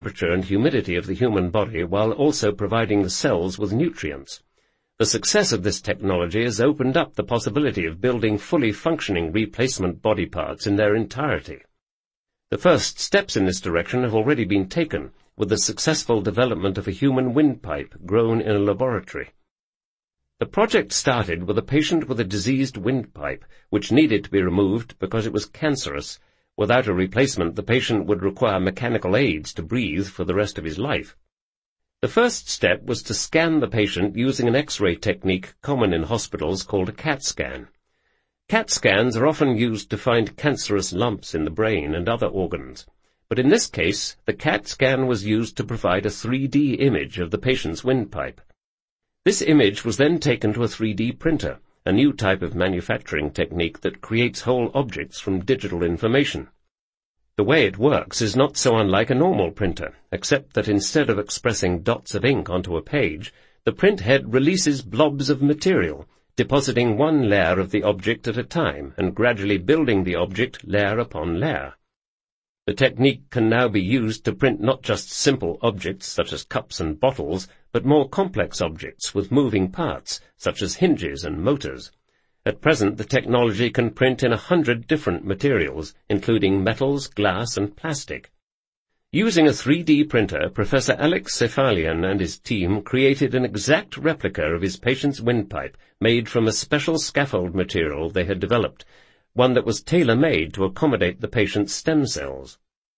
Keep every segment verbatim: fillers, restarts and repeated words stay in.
temperature and humidity of the human body while also providing the cells with nutrients. The success of this technology has opened up the possibility of building fully functioning replacement body parts in their entirety. The first steps in this direction have already been taken, with the successful development of a human windpipe grown in a laboratory. The project started with a patient with a diseased windpipe, which needed to be removed because it was cancerous. Without a replacement, the patient would require mechanical aids to breathe for the rest of his life. The first step was to scan the patient using an X-ray technique common in hospitals called a CAT scan. CAT scans are often used to find cancerous lumps in the brain and other organs, but in this case, the CAT scan was used to provide a three D image of the patient's windpipe. This image was then taken to a three D printer, a new type of manufacturing technique that creates whole objects from digital information. The way it works is not so unlike a normal printer, except that instead of expressing dots of ink onto a page, the print head releases blobs of material, depositing one layer of the object at a time and gradually building the object layer upon layer. The technique can now be used to print not just simple objects such as cups and bottles, but more complex objects with moving parts, such as hinges and motors. At present, the technology can print in a hundred different materials, including metals, glass, and plastic. Using a three D printer, Professor Alex Sefalian and his team created an exact replica of his patient's windpipe made from a special scaffold material they had developed, one that was tailor-made to accommodate the patient's stem cells.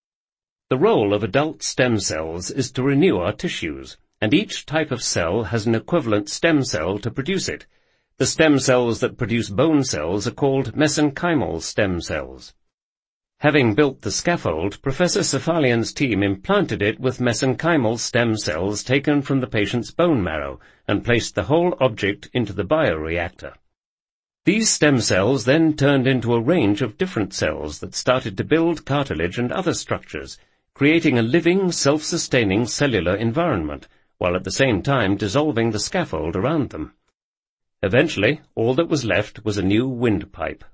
The role of adult stem cells is to renew our tissues, and each type of cell has an equivalent stem cell to produce it. The stem cells that produce bone cells are called mesenchymal stem cells. Having built the scaffold, Professor Sefalian's team implanted it with mesenchymal stem cells taken from the patient's bone marrow and placed the whole object into the bioreactor. These stem cells then turned into a range of different cells that started to build cartilage and other structures, creating a living, self-sustaining cellular environment, while at the same time dissolving the scaffold around them. Eventually, all that was left was a new windpipe.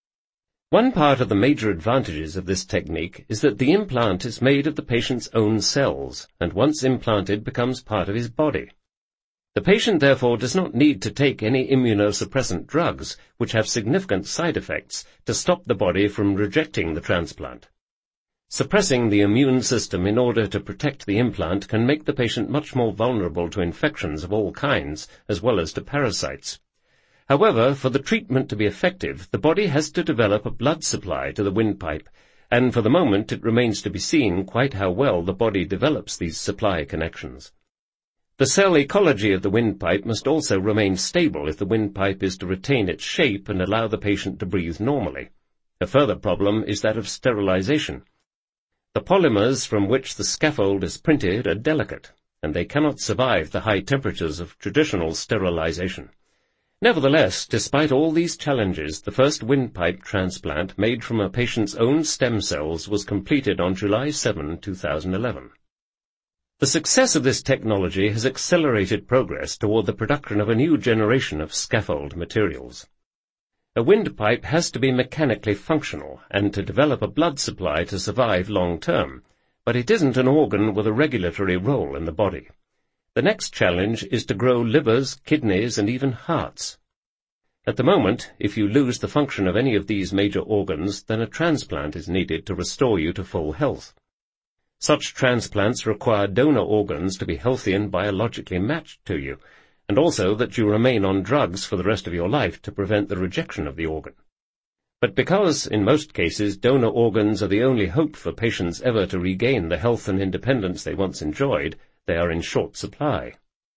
One part of the major advantages of this technique is that the implant is made of the patient's own cells, and once implanted becomes part of his body. The patient therefore does not need to take any immunosuppressant drugs, which have significant side effects, to stop the body from rejecting the transplant. Suppressing the immune system in order to protect the implant can make the patient much more vulnerable to infections of all kinds, as well as to parasites. However, for the treatment to be effective, the body has to develop a blood supply to the windpipe, and for the moment it remains to be seen quite how well the body develops these supply connections. The cell ecology of the windpipe must also remain stable if the windpipe is to retain its shape and allow the patient to breathe normally. A further problem is that of sterilization. The polymers from which the scaffold is printed are delicate, and they cannot survive the high temperatures of traditional sterilization. Nevertheless, despite all these challenges, the first windpipe transplant made from a patient's own stem cells was completed on July seventh, two thousand eleven. The success of this technology has accelerated progress toward the production of a new generation of scaffold materials. A windpipe has to be mechanically functional and to develop a blood supply to survive long term, but it isn't an organ with a regulatory role in the body. The next challenge is to grow livers, kidneys, and even hearts. At the moment, if you lose the function of any of these major organs, then a transplant is needed to restore you to full health. Such transplants require donor organs to be healthy and biologically matched to you, and also that you remain on drugs for the rest of your life to prevent the rejection of the organ. But because, in most cases, donor organs are the only hope for patients ever to regain the health and independence they once enjoyed, they are in short supply.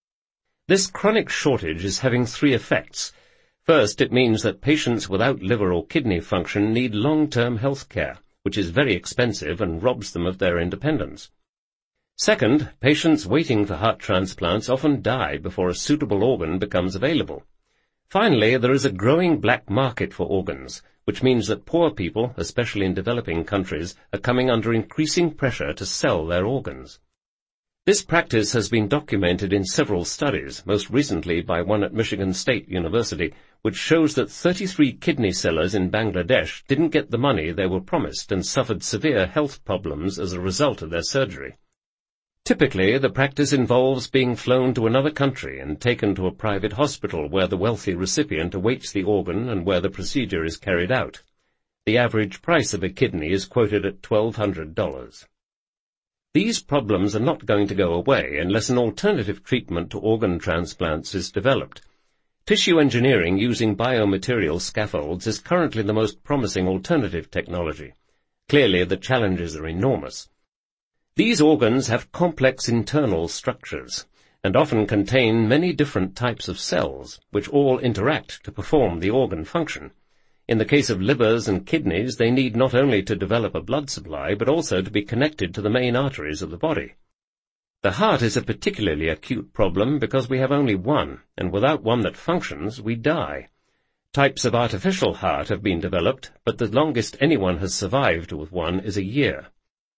This chronic shortage is having three effects. First, it means that patients without liver or kidney function need long-term health care, which is very expensive and robs them of their independence. Second, patients waiting for heart transplants often die before a suitable organ becomes available. Finally, there is a growing black market for organs, which means that poor people, especially in developing countries, are coming under increasing pressure to sell their organs. This practice has been documented in several studies, most recently by one at Michigan State University, which shows that thirty-three kidney sellers in Bangladesh didn't get the money they were promised and suffered severe health problems as a result of their surgery. Typically, the practice involves being flown to another country and taken to a private hospital where the wealthy recipient awaits the organ and where the procedure is carried out. The average price of a kidney is quoted at twelve hundred dollars. These problems are not going to go away unless an alternative treatment to organ transplants is developed. Tissue engineering using biomaterial scaffolds is currently the most promising alternative technology. Clearly, the challenges are enormous. These organs have complex internal structures and often contain many different types of cells, which all interact to perform the organ function. In the case of livers and kidneys, they need not only to develop a blood supply, but also to be connected to the main arteries of the body. The heart is a particularly acute problem because we have only one, and without one that functions, we die. Types of artificial heart have been developed, but the longest anyone has survived with one is a year.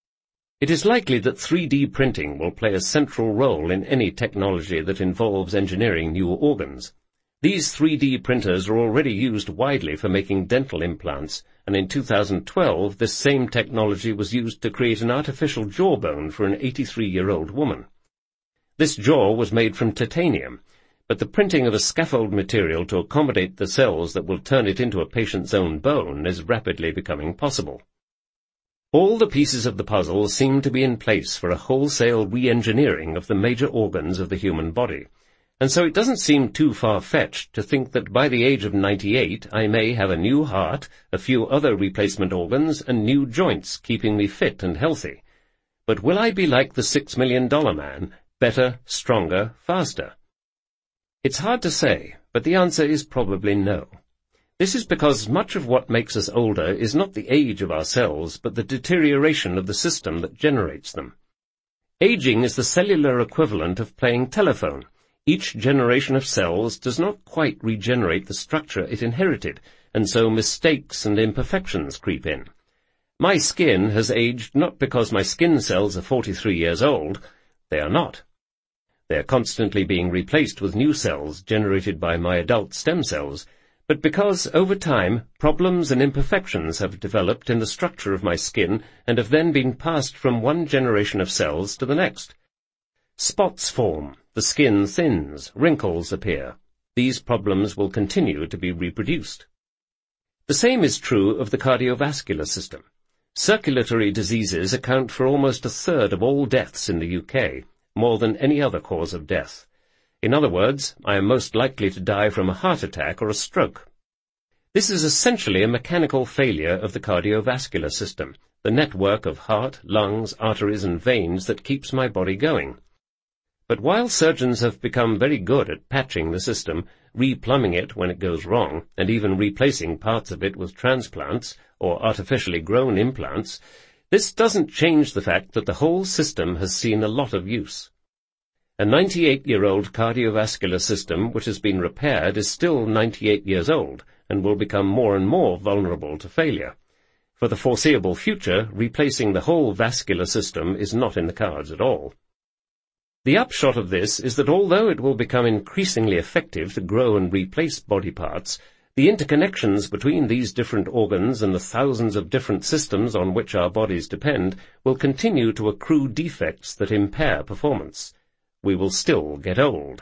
It is likely that three D printing will play a central role in any technology that involves engineering new organs. These three D printers are already used widely for making dental implants, and in two thousand twelve this same technology was used to create an artificial jawbone for an eighty-three-year-old woman. This jaw was made from titanium, but the printing of a scaffold material to accommodate the cells that will turn it into a patient's own bone is rapidly becoming possible. All the pieces of the puzzle seem to be in place for a wholesale re-engineering of the major organs of the human body, and so it doesn't seem too far-fetched to think that by the age of ninety-eight I may have a new heart, a few other replacement organs, and new joints keeping me fit and healthy. But will I be like the six million dollar man, better, stronger, faster? It's hard to say, but the answer is probably no. This is because much of what makes us older is not the age of our cells, but the deterioration of the system that generates them. Aging is the cellular equivalent of playing telephone. Each generation of cells does not quite regenerate the structure it inherited, and so mistakes and imperfections creep in. My skin has aged not because my skin cells are forty-three years old. They are not. They are constantly being replaced with new cells generated by my adult stem cells, but because, over time, problems and imperfections have developed in the structure of my skin and have then been passed from one generation of cells to the next. Spots form, the skin thins, wrinkles appear. These problems will continue to be reproduced. The same is true of the cardiovascular system. Circulatory diseases account for almost a third of all deaths in the U K, more than any other cause of death. In other words, I am most likely to die from a heart attack or a stroke. This is essentially a mechanical failure of the cardiovascular system, the network of heart, lungs, arteries, and veins that keeps my body going. But while surgeons have become very good at patching the system, replumbing it when it goes wrong, and even replacing parts of it with transplants or artificially grown implants, this doesn't change the fact that the whole system has seen a lot of use. A ninety-eight-year-old cardiovascular system which has been repaired is still ninety-eight years old and will become more and more vulnerable to failure. For the foreseeable future, replacing the whole vascular system is not in the cards at all. The upshot of this is that although it will become increasingly effective to grow and replace body parts, the interconnections between these different organs and the thousands of different systems on which our bodies depend will continue to accrue defects that impair performance. We will still get old.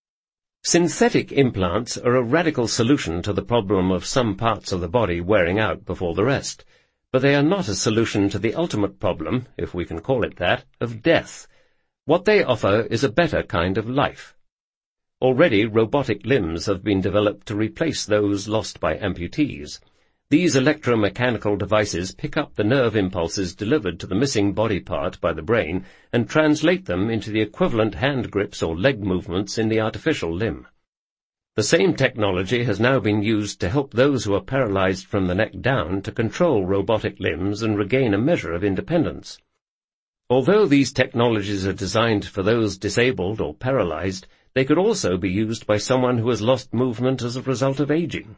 Synthetic implants are a radical solution to the problem of some parts of the body wearing out before the rest, but they are not a solution to the ultimate problem, if we can call it that, of death. What they offer is a better kind of life. Already robotic limbs have been developed to replace those lost by amputees. These electromechanical devices pick up the nerve impulses delivered to the missing body part by the brain and translate them into the equivalent hand grips or leg movements in the artificial limb. The same technology has now been used to help those who are paralyzed from the neck down to control robotic limbs and regain a measure of independence. Although these technologies are designed for those disabled or paralyzed, they could also be used by someone who has lost movement as a result of aging.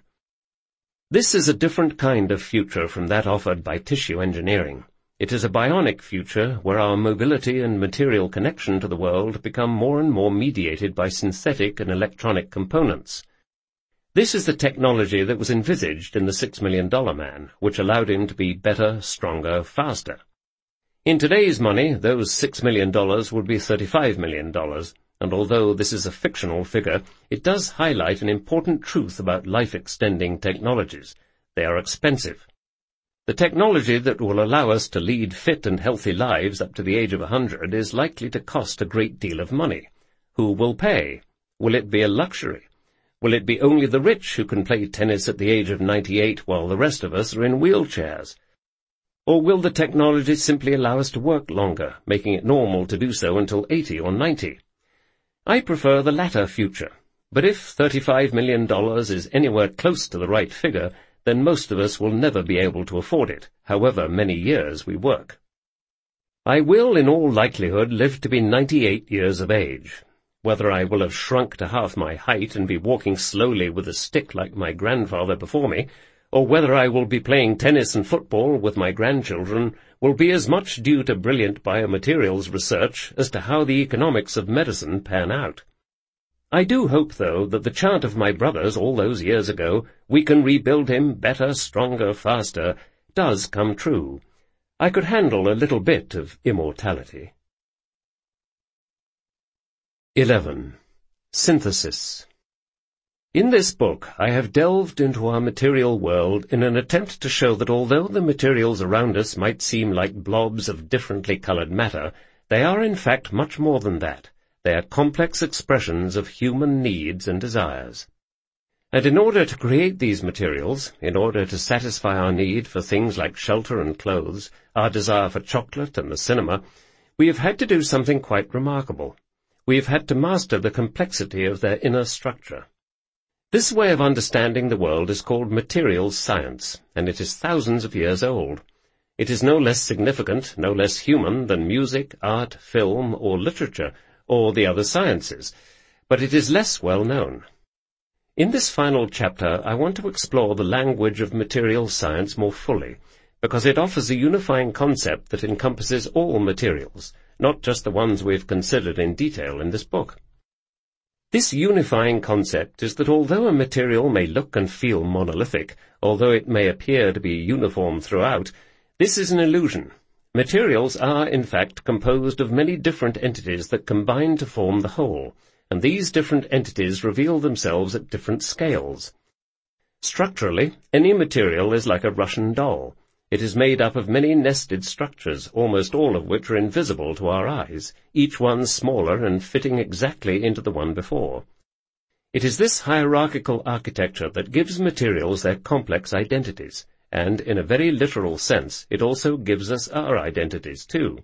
This is a different kind of future from that offered by tissue engineering. It is a bionic future where our mobility and material connection to the world become more and more mediated by synthetic and electronic components. This is the technology that was envisaged in the Six Million Dollar Man, which allowed him to be better, stronger, faster. In today's money, those six million dollars would be thirty-five million dollars, and although this is a fictional figure, it does highlight an important truth about life-extending technologies. They are expensive. The technology that will allow us to lead fit and healthy lives up to the age of a hundred is likely to cost a great deal of money. Who will pay? Will it be a luxury? Will it be only the rich who can play tennis at the age of ninety-eight while the rest of us are in wheelchairs? Or will the technology simply allow us to work longer, making it normal to do so until eighty or ninety? I prefer the latter future, but if thirty-five million dollars is anywhere close to the right figure, then most of us will never be able to afford it, however many years we work. I will, in all likelihood, live to be ninety-eight years of age. Whether I will have shrunk to half my height and be walking slowly with a stick like my grandfather before me, or whether I will be playing tennis and football with my grandchildren, will be as much due to brilliant biomaterials research as to how the economics of medicine pan out. I do hope, though, that the chant of my brothers all those years ago, "We can rebuild him better, stronger, faster," does come true. I could handle a little bit of immortality. eleven. Synthesis. In this book, I have delved into our material world in an attempt to show that although the materials around us might seem like blobs of differently colored matter, they are in fact much more than that. They are complex expressions of human needs and desires. And in order to create these materials, in order to satisfy our need for things like shelter and clothes, our desire for chocolate and the cinema, we have had to do something quite remarkable. We have had to master the complexity of their inner structure. This way of understanding the world is called materials science, and it is thousands of years old. It is no less significant, no less human than music, art, film, or literature, or the other sciences, but it is less well known. In this final chapter, I want to explore the language of materials science more fully, because it offers a unifying concept that encompasses all materials, not just the ones we've considered in detail in this book. This unifying concept is that although a material may look and feel monolithic, although it may appear to be uniform throughout, this is an illusion. Materials are, in fact, composed of many different entities that combine to form the whole, and these different entities reveal themselves at different scales. Structurally, any material is like a Russian doll. It is made up of many nested structures, almost all of which are invisible to our eyes, each one smaller and fitting exactly into the one before. It is this hierarchical architecture that gives materials their complex identities, and in a very literal sense, it also gives us our identities too.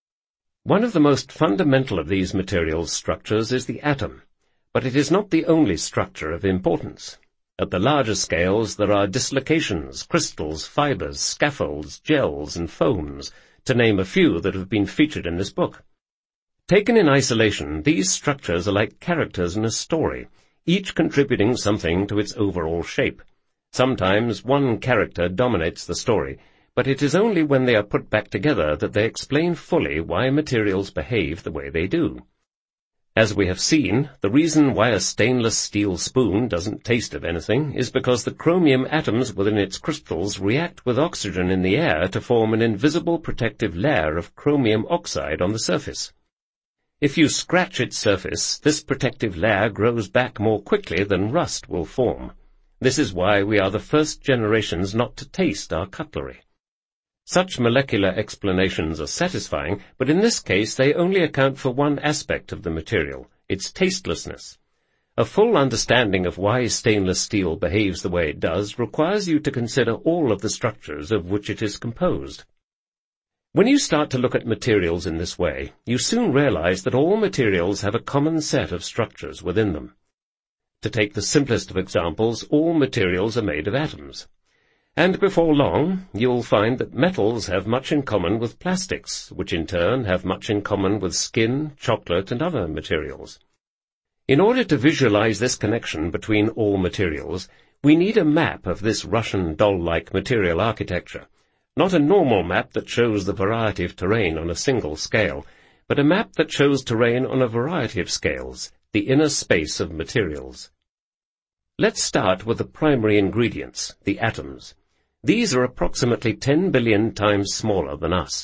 One of the most fundamental of these materials structures is the atom, but it is not the only structure of importance. At the larger scales, there are dislocations, crystals, fibers, scaffolds, gels, and foams, to name a few that have been featured in this book. Taken in isolation, these structures are like characters in a story, each contributing something to its overall shape. Sometimes one character dominates the story, but it is only when they are put back together that they explain fully why materials behave the way they do. As we have seen, the reason why a stainless steel spoon doesn't taste of anything is because the chromium atoms within its crystals react with oxygen in the air to form an invisible protective layer of chromium oxide on the surface. If you scratch its surface, this protective layer grows back more quickly than rust will form. This is why we are the first generations not to taste our cutlery. Such molecular explanations are satisfying, but in this case they only account for one aspect of the material, its tastelessness. A full understanding of why stainless steel behaves the way it does requires you to consider all of the structures of which it is composed. When you start to look at materials in this way, you soon realize that all materials have a common set of structures within them. To take the simplest of examples, all materials are made of atoms. And before long, you'll find that metals have much in common with plastics, which in turn have much in common with skin, chocolate, and other materials. In order to visualize this connection between all materials, we need a map of this Russian doll-like material architecture. Not a normal map that shows the variety of terrain on a single scale, but a map that shows terrain on a variety of scales, the inner space of materials. Let's start with the primary ingredients, the atoms. These are approximately ten billion times smaller than us,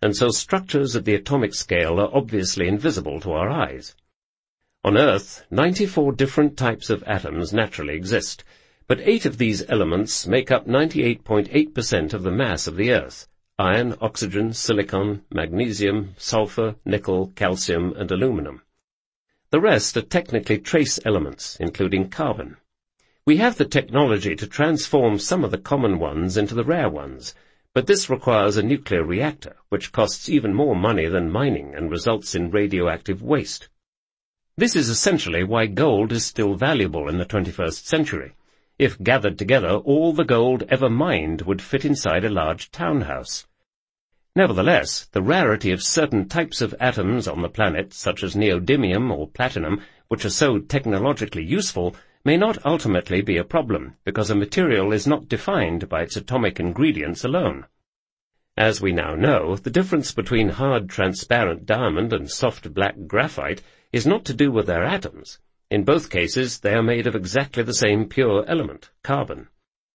and so structures at the atomic scale are obviously invisible to our eyes. On Earth, ninety-four different types of atoms naturally exist, but eight of these elements make up ninety-eight point eight percent of the mass of the Earth: iron, oxygen, silicon, magnesium, sulfur, nickel, calcium, and aluminum. The rest are technically trace elements, including carbon. We have the technology to transform some of the common ones into the rare ones, but this requires a nuclear reactor, which costs even more money than mining and results in radioactive waste. This is essentially why gold is still valuable in the twenty-first century. If gathered together, all the gold ever mined would fit inside a large townhouse. Nevertheless, the rarity of certain types of atoms on the planet, such as neodymium or platinum, which are so technologically useful, may not ultimately be a problem, because a material is not defined by its atomic ingredients alone. As we now know, the difference between hard transparent diamond and soft black graphite is not to do with their atoms. In both cases, they are made of exactly the same pure element, carbon.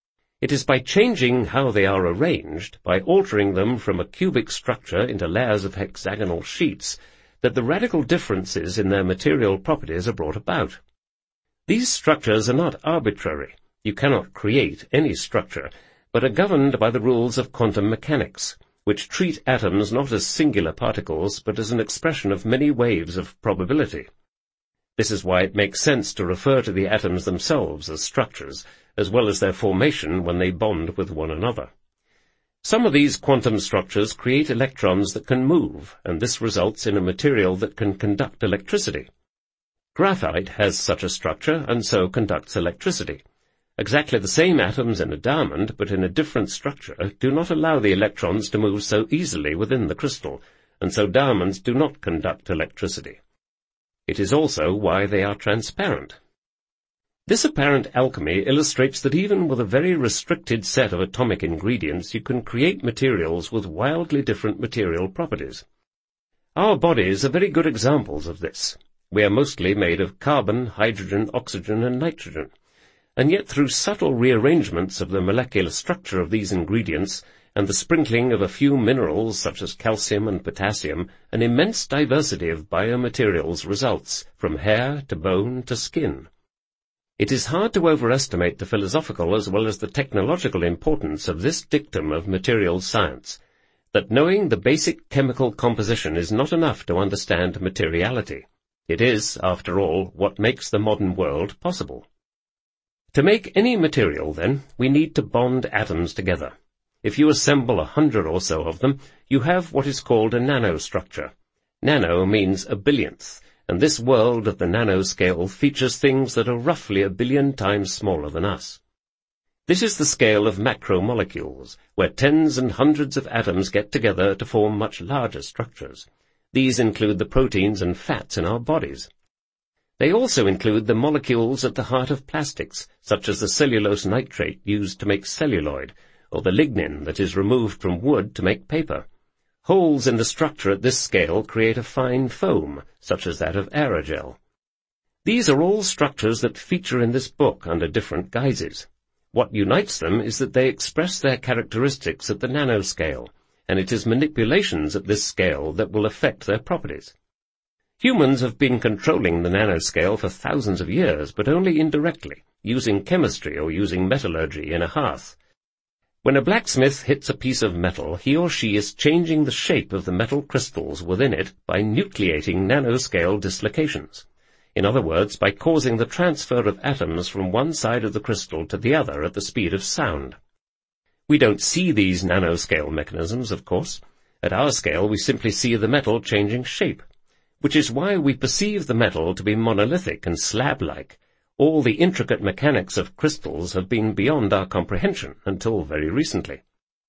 It is by changing how they are arranged, by altering them from a cubic structure into layers of hexagonal sheets, that the radical differences in their material properties are brought about. These structures are not arbitrary. You cannot create any structure, but are governed by the rules of quantum mechanics, which treat atoms not as singular particles, but as an expression of many waves of probability. This is why it makes sense to refer to the atoms themselves as structures, as well as their formation when they bond with one another. Some of these quantum structures create electrons that can move, and this results in a material that can conduct electricity. Graphite has such a structure, and so conducts electricity. Exactly the same atoms in a diamond, but in a different structure, do not allow the electrons to move so easily within the crystal, and so diamonds do not conduct electricity. It is also why they are transparent. This apparent alchemy illustrates that even with a very restricted set of atomic ingredients, you can create materials with wildly different material properties. Our bodies are very good examples of this. We are mostly made of carbon, hydrogen, oxygen, and nitrogen. And yet through subtle rearrangements of the molecular structure of these ingredients and the sprinkling of a few minerals such as calcium and potassium, an immense diversity of biomaterials results, from hair to bone to skin. It is hard to overestimate the philosophical as well as the technological importance of this dictum of materials science, that knowing the basic chemical composition is not enough to understand materiality. It is, after all, what makes the modern world possible. To make any material, then, we need to bond atoms together. If you assemble a hundred or so of them, you have what is called a nanostructure. Nano means a billionth, and this world of the nanoscale features things that are roughly a billion times smaller than us. This is the scale of macromolecules, where tens and hundreds of atoms get together to form much larger structures. These include the proteins and fats in our bodies. They also include the molecules at the heart of plastics, such as the cellulose nitrate used to make celluloid, or the lignin that is removed from wood to make paper. Holes in the structure at this scale create a fine foam, such as that of aerogel. These are all structures that feature in this book under different guises. What unites them is that they express their characteristics at the nanoscale, and it is manipulations at this scale that will affect their properties. Humans have been controlling the nanoscale for thousands of years, but only indirectly, using chemistry or using metallurgy in a hearth. When a blacksmith hits a piece of metal, he or she is changing the shape of the metal crystals within it by nucleating nanoscale dislocations. In other words, by causing the transfer of atoms from one side of the crystal to the other at the speed of sound. We don't see these nanoscale mechanisms, of course. At our scale, we simply see the metal changing shape, which is why we perceive the metal to be monolithic and slab-like. All the intricate mechanics of crystals have been beyond our comprehension until very recently.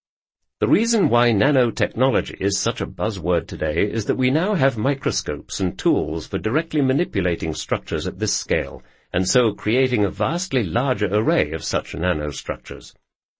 The reason why nanotechnology is such a buzzword today is that we now have microscopes and tools for directly manipulating structures at this scale, and so creating a vastly larger array of such nanostructures.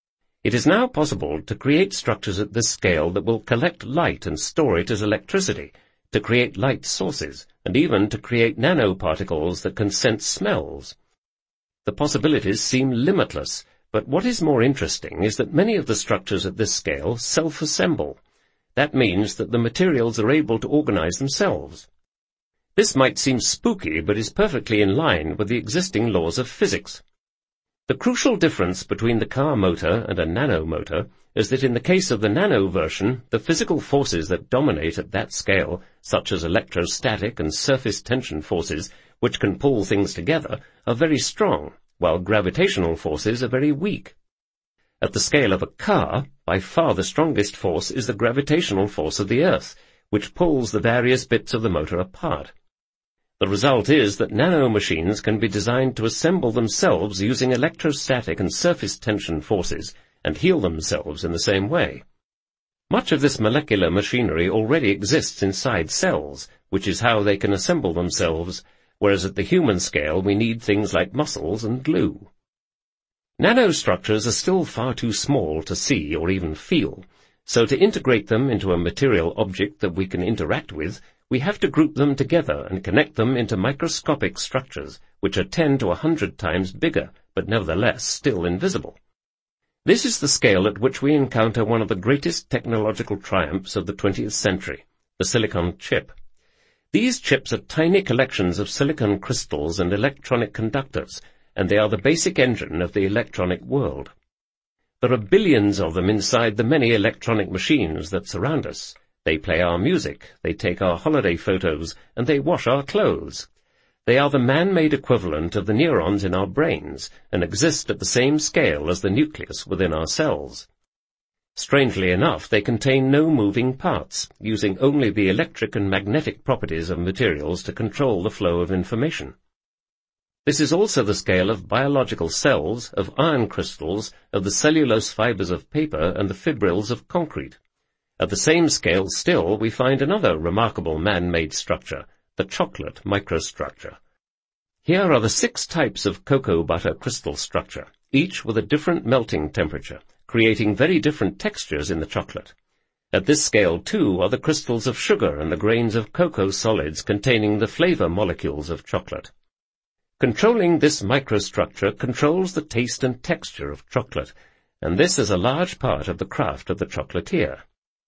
It is now possible to create structures at this scale that will collect light and store it as electricity, to create light sources, and even to create nanoparticles that can sense smells. The possibilities seem limitless, but what is more interesting is that many of the structures at this scale self-assemble. That means that the materials are able to organize themselves. This might seem spooky, but is perfectly in line with the existing laws of physics. The crucial difference between the car motor and a nanomotor is that in the case of the nano version, the physical forces that dominate at that scale, such as electrostatic and surface tension forces, which can pull things together, are very strong, while gravitational forces are very weak. At the scale of a car, by far the strongest force is the gravitational force of the Earth, which pulls the various bits of the motor apart. The result is that nanomachines can be designed to assemble themselves using electrostatic and surface tension forces and heal themselves in the same way. Much of this molecular machinery already exists inside cells, which is how they can assemble themselves, whereas at the human scale we need things like muscles and glue. Nanostructures are still far too small to see or even feel, so to integrate them into a material object that we can interact with, we have to group them together and connect them into microscopic structures, which are ten to a hundred times bigger, but nevertheless still invisible. This is the scale at which we encounter one of the greatest technological triumphs of the twentieth century, the silicon chip. These chips are tiny collections of silicon crystals and electronic conductors, and they are the basic engine of the electronic world. There are billions of them inside the many electronic machines that surround us. They play our music, they take our holiday photos, and they wash our clothes. They are the man-made equivalent of the neurons in our brains, and exist at the same scale as the nucleus within our cells. Strangely enough, they contain no moving parts, using only the electric and magnetic properties of materials to control the flow of information. This is also the scale of biological cells, of iron crystals, of the cellulose fibers of paper, and the fibrils of concrete. At the same scale still, we find another remarkable man-made structure, the chocolate microstructure. Here are the six types of cocoa butter crystal structure, each with a different melting temperature, creating very different textures in the chocolate. At this scale, too, are the crystals of sugar and the grains of cocoa solids containing the flavor molecules of chocolate. Controlling this microstructure controls the taste and texture of chocolate, and this is a large part of the craft of the chocolatier.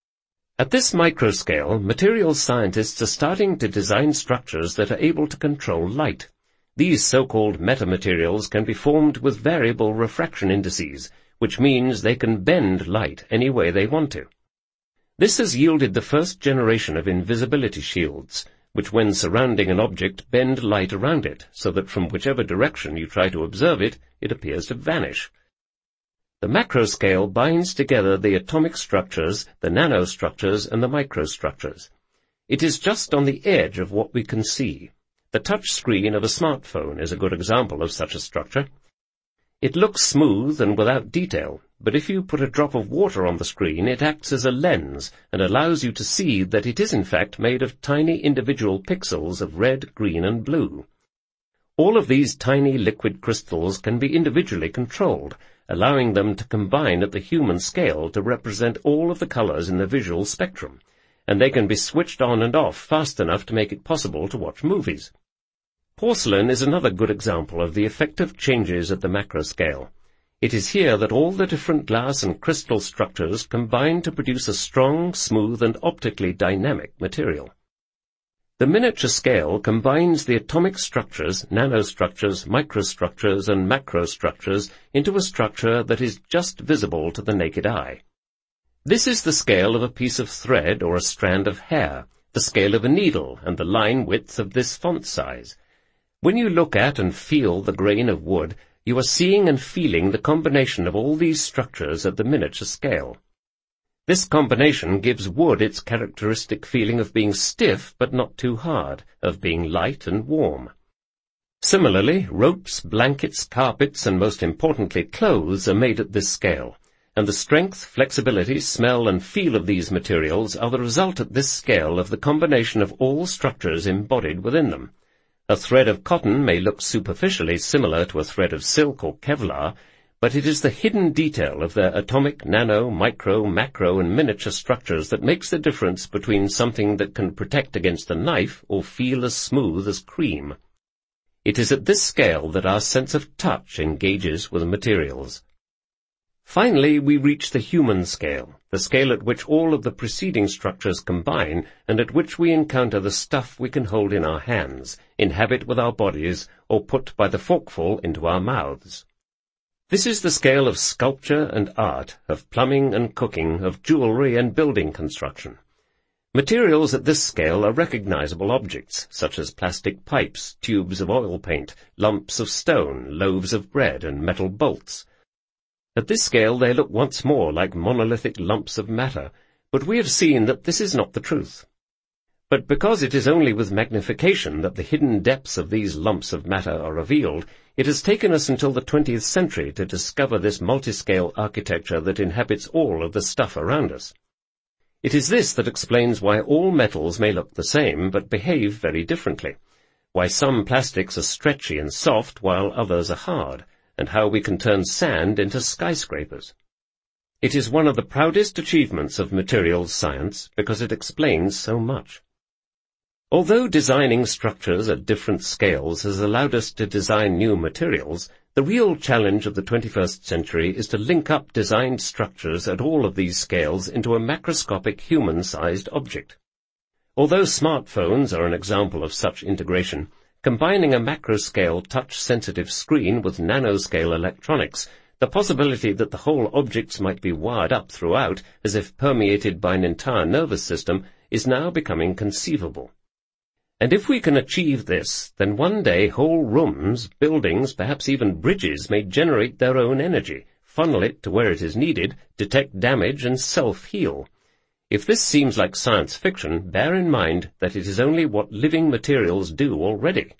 At this microscale, materials scientists are starting to design structures that are able to control light. These so-called metamaterials can be formed with variable refraction indices, which means they can bend light any way they want to. This has yielded the first generation of invisibility shields, which when surrounding an object bend light around it, so that from whichever direction you try to observe it, it appears to vanish. The macroscale binds together the atomic structures, the nanostructures, and the microstructures. It is just on the edge of what we can see. The touch screen of a smartphone is a good example of such a structure. It looks smooth and without detail, but if you put a drop of water on the screen, it acts as a lens and allows you to see that it is in fact made of tiny individual pixels of red, green, and blue. All of these tiny liquid crystals can be individually controlled, allowing them to combine at the human scale to represent all of the colors in the visual spectrum, and they can be switched on and off fast enough to make it possible to watch movies. Porcelain is another good example of the effective changes at the macroscale. It is here that all the different glass and crystal structures combine to produce a strong, smooth, and optically dynamic material. The miniature scale combines the atomic structures, nanostructures, microstructures, and macrostructures into a structure that is just visible to the naked eye. This is the scale of a piece of thread or a strand of hair, the scale of a needle, and the line width of this font size. When you look at and feel the grain of wood, you are seeing and feeling the combination of all these structures at the miniature scale. This combination gives wood its characteristic feeling of being stiff but not too hard, of being light and warm. Similarly, ropes, blankets, carpets, and most importantly clothes are made at this scale, and the strength, flexibility, smell, and feel of these materials are the result at this scale of the combination of all structures embodied within them. A thread of cotton may look superficially similar to a thread of silk or Kevlar, but it is the hidden detail of their atomic, nano, micro, macro, and miniature structures that makes the difference between something that can protect against a knife or feel as smooth as cream. It is at this scale that our sense of touch engages with the materials. Finally, we reach the human scale, the scale at which all of the preceding structures combine and at which we encounter the stuff we can hold in our hands, inhabit with our bodies, or put by the forkful into our mouths. This is the scale of sculpture and art, of plumbing and cooking, of jewelry and building construction. Materials at this scale are recognizable objects, such as plastic pipes, tubes of oil paint, lumps of stone, loaves of bread, and metal bolts. At this scale they look once more like monolithic lumps of matter, but we have seen that this is not the truth. But because it is only with magnification that the hidden depths of these lumps of matter are revealed, it has taken us until the twentieth century to discover this multiscale architecture that inhabits all of the stuff around us. It is this that explains why all metals may look the same but behave very differently, why some plastics are stretchy and soft while others are hard, and how we can turn sand into skyscrapers. It is one of the proudest achievements of materials science because it explains so much. Although designing structures at different scales has allowed us to design new materials, the real challenge of the twenty-first century is to link up designed structures at all of these scales into a macroscopic human-sized object. Although smartphones are an example of such integration, combining a macro-scale touch-sensitive screen with nanoscale electronics, the possibility that the whole objects might be wired up throughout, as if permeated by an entire nervous system, is now becoming conceivable. And if we can achieve this, then one day whole rooms, buildings, perhaps even bridges may generate their own energy, funnel it to where it is needed, detect damage, and self-heal. If this seems like science fiction, bear in mind that it is only what living materials do already.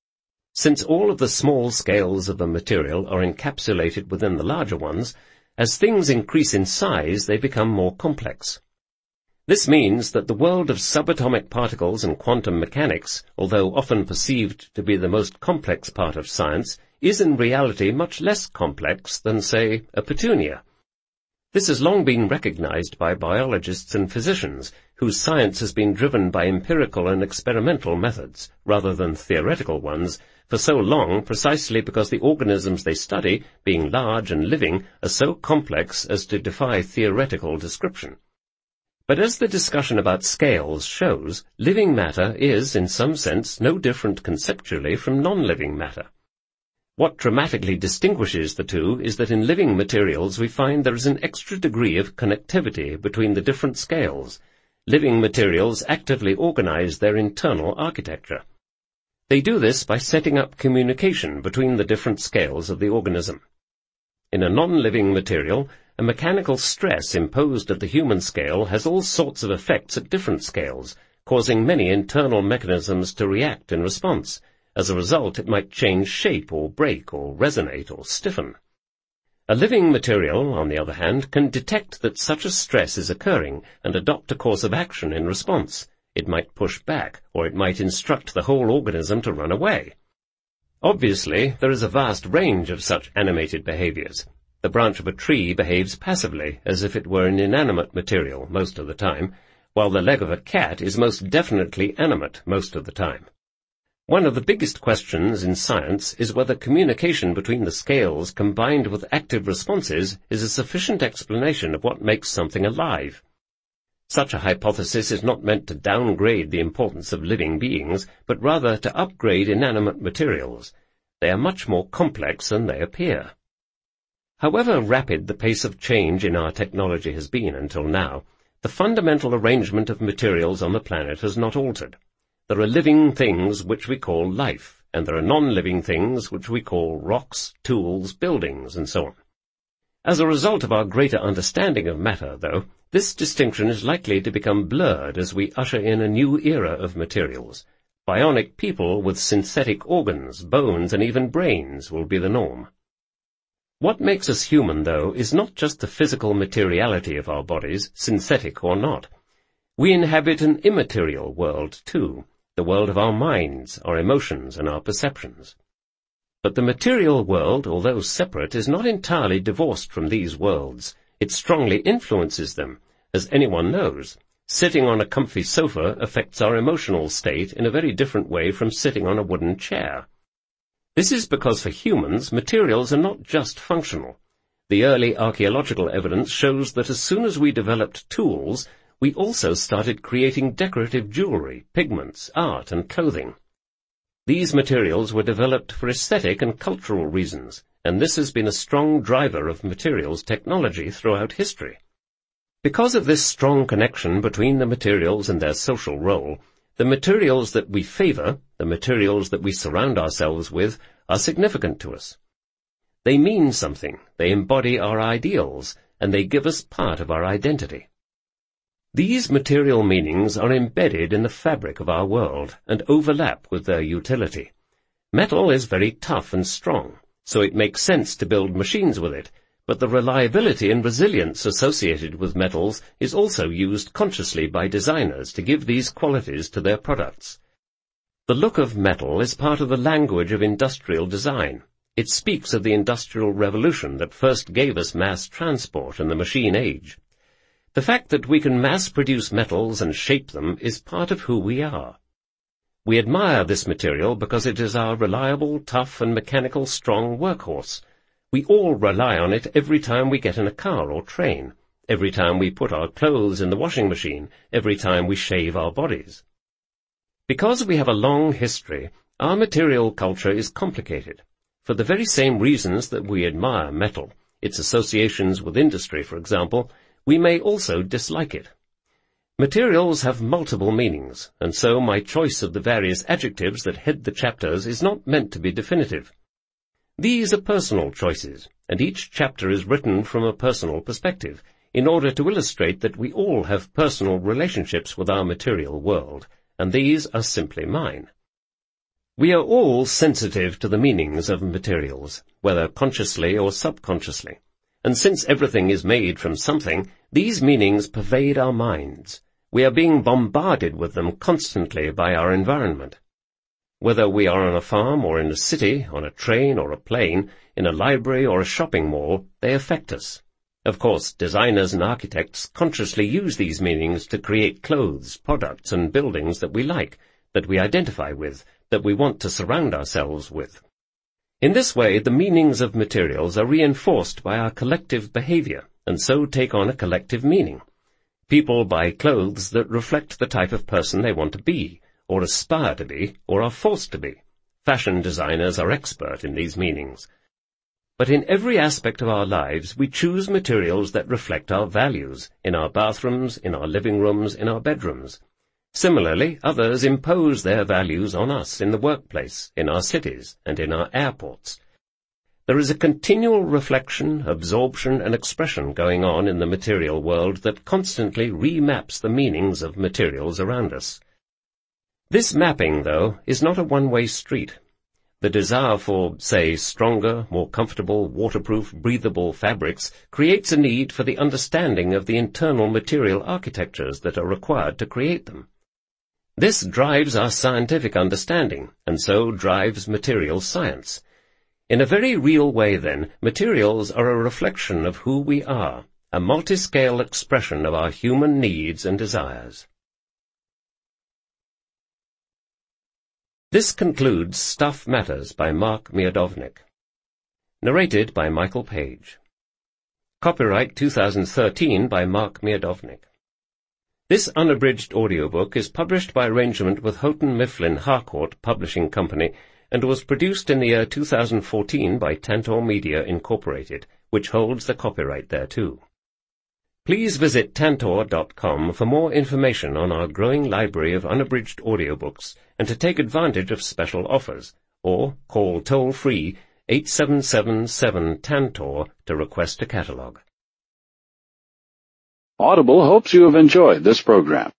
Since all of the small scales of a material are encapsulated within the larger ones, as things increase in size, they become more complex. This means that the world of subatomic particles and quantum mechanics, although often perceived to be the most complex part of science, is in reality much less complex than, say, a petunia. This has long been recognized by biologists and physicians, whose science has been driven by empirical and experimental methods, rather than theoretical ones, for so long precisely because the organisms they study, being large and living, are so complex as to defy theoretical description. But as the discussion about scales shows, living matter is, in some sense, no different conceptually from non-living matter. What dramatically distinguishes the two is that in living materials we find there is an extra degree of connectivity between the different scales. Living materials actively organize their internal architecture. They do this by setting up communication between the different scales of the organism. In a non-living material, a mechanical stress imposed at the human scale has all sorts of effects at different scales, causing many internal mechanisms to react in response. As a result, it might change shape or break or resonate or stiffen. A living material, on the other hand, can detect that such a stress is occurring and adopt a course of action in response. It might push back, or it might instruct the whole organism to run away. Obviously, there is a vast range of such animated behaviors. The branch of a tree behaves passively, as if it were an inanimate material most of the time, while the leg of a cat is most definitely animate most of the time. One of the biggest questions in science is whether communication between the scales combined with active responses is a sufficient explanation of what makes something alive. Such a hypothesis is not meant to downgrade the importance of living beings, but rather to upgrade inanimate materials. They are much more complex than they appear. However rapid the pace of change in our technology has been until now, the fundamental arrangement of materials on the planet has not altered. There are living things which we call life, and there are non-living things which we call rocks, tools, buildings, and so on. As a result of our greater understanding of matter, though, this distinction is likely to become blurred as we usher in a new era of materials. Bionic people with synthetic organs, bones, and even brains will be the norm. What makes us human, though, is not just the physical materiality of our bodies, synthetic or not. We inhabit an immaterial world, too, the world of our minds, our emotions, and our perceptions. But the material world, although separate, is not entirely divorced from these worlds. It strongly influences them, as anyone knows. Sitting on a comfy sofa affects our emotional state in a very different way from sitting on a wooden chair. This is because for humans, materials are not just functional. The early archaeological evidence shows that as soon as we developed tools, we also started creating decorative jewelry, pigments, art, and clothing. These materials were developed for aesthetic and cultural reasons, and this has been a strong driver of materials technology throughout history. Because of this strong connection between the materials and their social role, the materials that we favor, the materials that we surround ourselves with, are significant to us. They mean something, they embody our ideals, and they give us part of our identity. These material meanings are embedded in the fabric of our world and overlap with their utility. Metal is very tough and strong, so it makes sense to build machines with it, but the reliability and resilience associated with metals is also used consciously by designers to give these qualities to their products. The look of metal is part of the language of industrial design. It speaks of the Industrial Revolution that first gave us mass transport and the machine age. The fact that we can mass-produce metals and shape them is part of who we are. We admire this material because it is our reliable, tough, and mechanical strong workhorse. We all rely on it every time we get in a car or train, every time we put our clothes in the washing machine, every time we shave our bodies. Because we have a long history, our material culture is complicated. For the very same reasons that we admire metal, its associations with industry, for example, we may also dislike it. Materials have multiple meanings, and so my choice of the various adjectives that head the chapters is not meant to be definitive. These are personal choices, and each chapter is written from a personal perspective, in order to illustrate that we all have personal relationships with our material world, and these are simply mine. We are all sensitive to the meanings of materials, whether consciously or subconsciously, and since everything is made from something, these meanings pervade our minds. We are being bombarded with them constantly by our environment. Whether we are on a farm or in a city, on a train or a plane, in a library or a shopping mall, they affect us. Of course, designers and architects consciously use these meanings to create clothes, products, and buildings that we like, that we identify with, that we want to surround ourselves with. In this way, the meanings of materials are reinforced by our collective behavior, and so take on a collective meaning. People buy clothes that reflect the type of person they want to be, or aspire to be, or are forced to be. Fashion designers are expert in these meanings. But in every aspect of our lives, we choose materials that reflect our values, in our bathrooms, in our living rooms, in our bedrooms. Similarly, others impose their values on us in the workplace, in our cities, and in our airports. There is a continual reflection, absorption, and expression going on in the material world that constantly remaps the meanings of materials around us. This mapping, though, is not a one-way street. The desire for, say, stronger, more comfortable, waterproof, breathable fabrics creates a need for the understanding of the internal material architectures that are required to create them. This drives our scientific understanding, and so drives material science. In a very real way, then, materials are a reflection of who we are, a multi-scale expression of our human needs and desires. This concludes Stuff Matters by Mark Miodownik. Narrated by Michael Page. Copyright two thousand thirteen by Mark Miodownik. This unabridged audiobook is published by arrangement with Houghton Mifflin Harcourt Publishing Company and was produced in the year two thousand fourteen by Tantor Media Incorporated, which holds the copyright thereto. Please visit tantor dot com for more information on our growing library of unabridged audiobooks and to take advantage of special offers, or call toll-free eight seven seven seven Tantor to request a catalog. Audible hopes you have enjoyed this program.